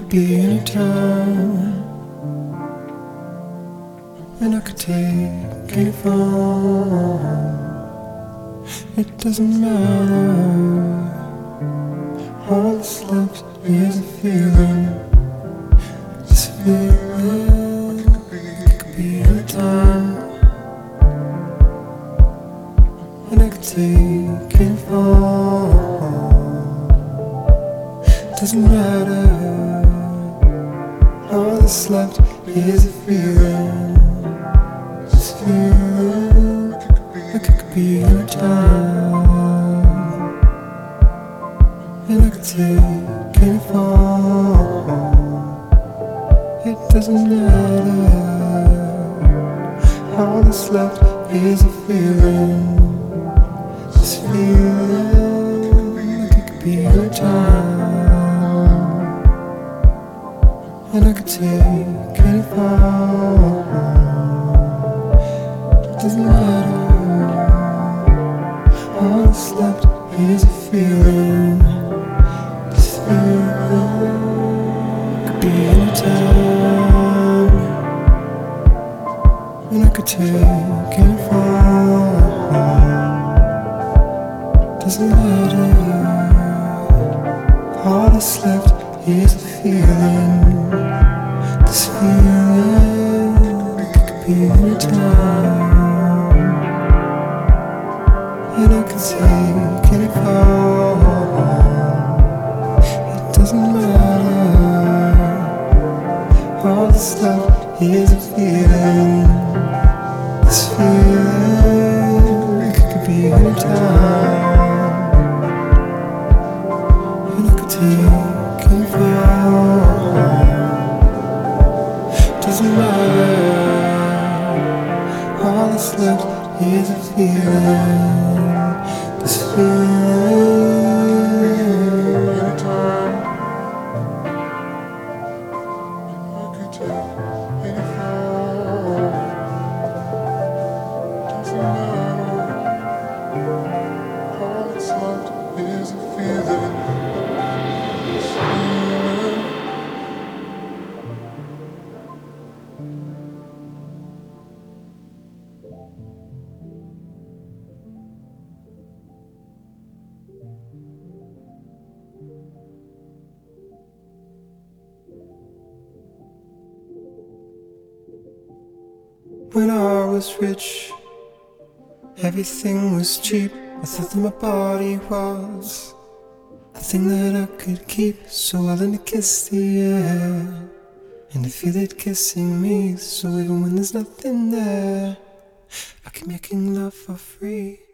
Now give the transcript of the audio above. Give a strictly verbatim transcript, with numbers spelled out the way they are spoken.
be in a town, and I could take any form. It doesn't matter. All that's left is a feeling. This feeling. It could be in a town, and I could take any form. Doesn't matter. All that's left is a feeling. This feeling, like it could be in a town, and I could take any form. It doesn't matter. All that's left is a feeling. This feeling, like it could be in a town, and I could take any form. Doesn't matter. All that's left is a feeling. This feeling could be in a town, and I could take any form. Doesn't matter. All that's left is a feeling. This feeling, it could be in a town, and I could take any form. It doesn't matter. All that's left is a feeling. This feeling, it could be in a town, and I could take any form. Doesn't matter. All that's left is a feeling. This feeling in a time, I could take any form. Doesn't matter. All that's left is a feeling. This feeling. When I was rich, everything was cheap. I thought that my body was a thing that I could keep. So I learned to kiss the air, and to feel it kissing me. So even when there's nothing there, I keep making love for free.